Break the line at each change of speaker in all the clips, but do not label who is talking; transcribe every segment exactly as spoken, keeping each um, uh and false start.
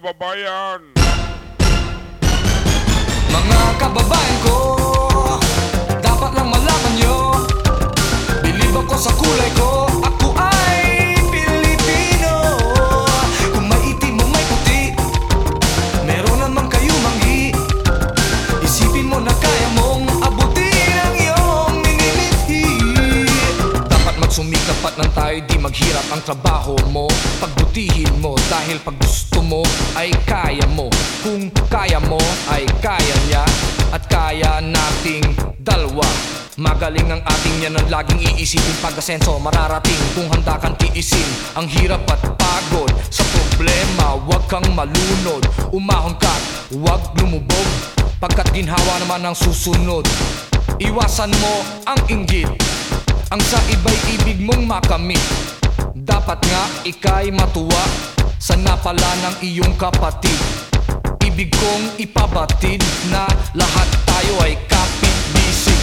kababayan.
Mga kababayan ko, dapat lang malaman nyo, bilib ako sa kulay ko, ako ay Pilipino. Kung maitim o may puti, meron naman kayo manggi. Isipin mo na kaya mong abutin ang iyong minimithi. Dapat magsumikap at nang tayo di maghirap. Ang trabaho mo, pagbutihin mo, dahil pag gusto mo ay kaya mo. Kung kaya mo ay kaya niya, at kaya nating dalawa. Magaling ang ating yan ang laging iisipin. Pag-asenso mararating kung handa kang tiisin ang hirap at pagod sa problema. Huwag kang malunod, umahon ka, huwag lumubog, pagkat ginhawa naman ang susunod. Iwasan mo ang inggit, ang sa iba'y ibig mong makamit. Dapat nga ika'y matuwa sa napala ng iyong kapatid. Ibig kong ipabatid na lahat tayo ay kapit-bisig.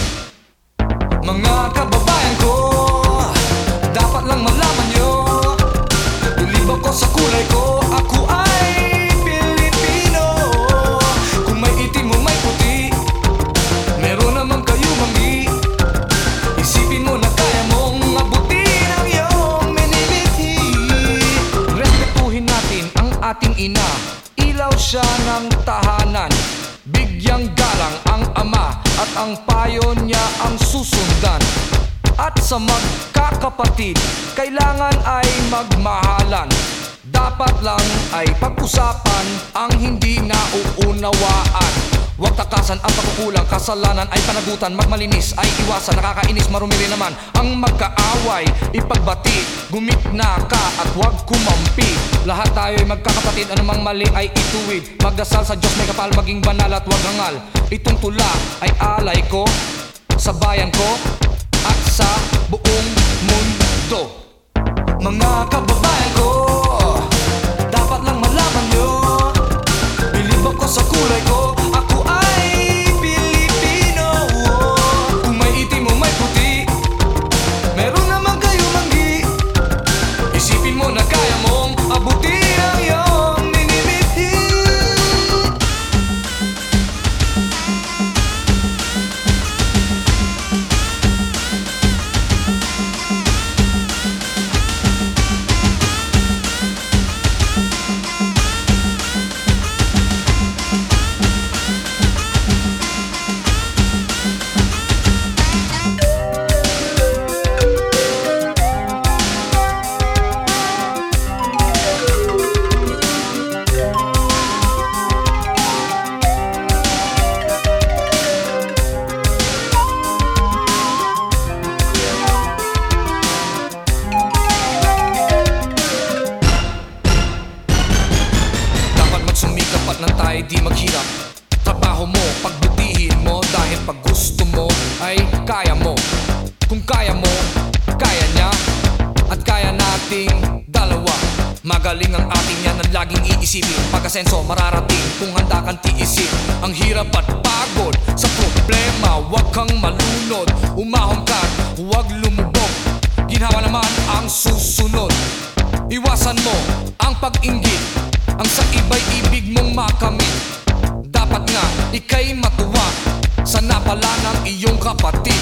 Mga kababayan ko, dapat lang malaman nyo, bilib ako sa kulay ko, ako ay Pilipino. Kung may itim o may puti, meron naman kayo manggi. Isipin mo na kaya mong abutin ang iyong minimithi. Respetuhin natin ang ating ina, ilaw siya ng tahanan. Bigyang galang ang ama at ang payo niya ang susundan. At sa magkakapatid, kailangan ay magmahalan. Dapat lang ay pag-usapan ang hindi nauunawaan. Huwag takasan ang pagkukulang, kasalanan ay panagutan. Magmalinis ay iwasan, nakakainis, marumi rin naman ang magkaaway. Ipagbati, gumitna ka at huwag kumampi. Lahat tayo ay magkakapatid, anumang mali ay ituwid. Magdasal sa Diyos may kapal, maging banal at huwag hangal. Itong tula ay alay ko sa bayan ko at sa buong mundo. Mga kababayan ko, dapat lang malaman nyo, bilib ako sa kulay ko, ako ay Pilipino. Kung may itim o may puti, meron naman kayo manggi. Isipin mo na kaya mong abutin ang iyong minimithi. Sumikap at nang tayo di maghirap. Trabaho mo, pagbutihin mo, dahil pag gusto mo ay kaya mo. Kung kaya mo, kaya niya, at kaya nating dalawa. Magaling ang ating yan ang laging iisipin. Pag-asenso mararating kung handa kang tiisin ang hirap at pagod sa problema. Huwag kang malunod, umahon ka, huwag lumubog, ginhawa naman ang susunod. Iwasan mo ang pag-inggit, ang sa iba'y ibig mong makamit. Dapat nga ika'y matuwa sa napala ng iyong kapatid.